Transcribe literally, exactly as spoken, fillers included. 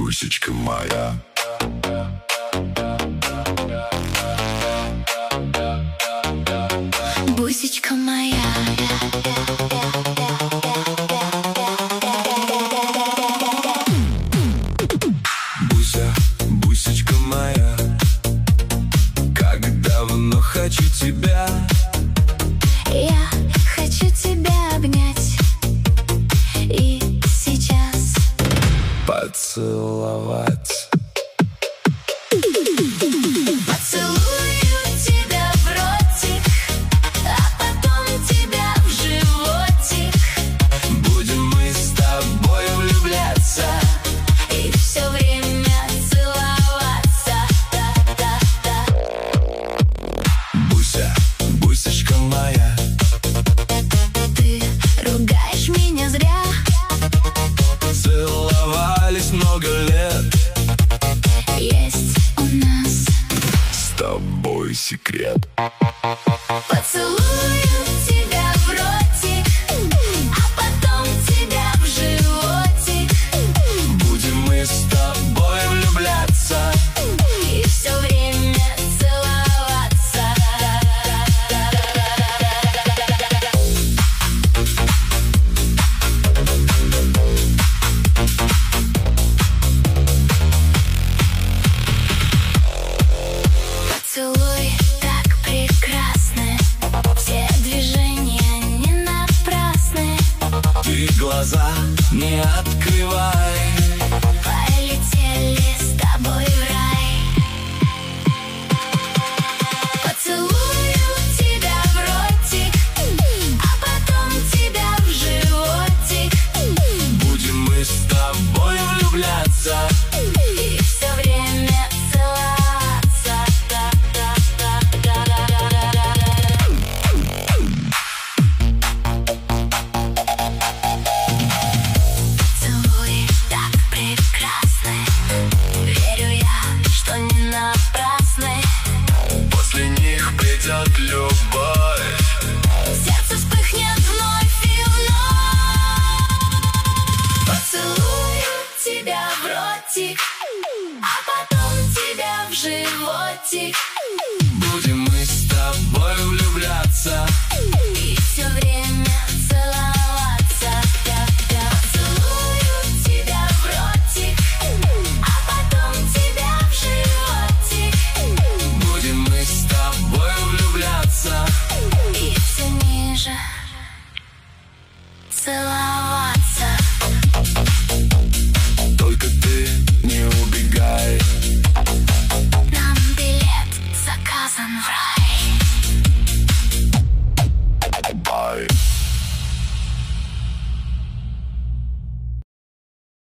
бусечка моя. Бусечка моя. Буся, бусечка моя, как давно хочу тебя. Я хочу тебя обнять и сейчас поцеловать. Поцелую тебя в ротик, а потом тебя в животик. Будем мы с тобой влюбляться И все время целоваться. Да-да-да. Буся, бусечка моя, Ты ругаешь меня зря. целовались много лет. Есть у нас С тобой секрет. поцелую тебя в ротик, а потом тебя в животик. Будем мы с тобой влюбляться И все время целоваться. Поцелуй так прекрасны, все движения не напрасны. ты глаза не открывай. Полетели с тобой в рай. Поцелую тебя в ротик, а потом тебя в животик. Будем мы с тобой влюбляться И все время целоваться. Поцелуи так прекрасны, верю я, что не напрасны. После них придет любовь. Сердце вспыхнет вновь и вновь. Поцелую тебя в ротик, а потом тебя в животик. Будем мы с тобой влюбляться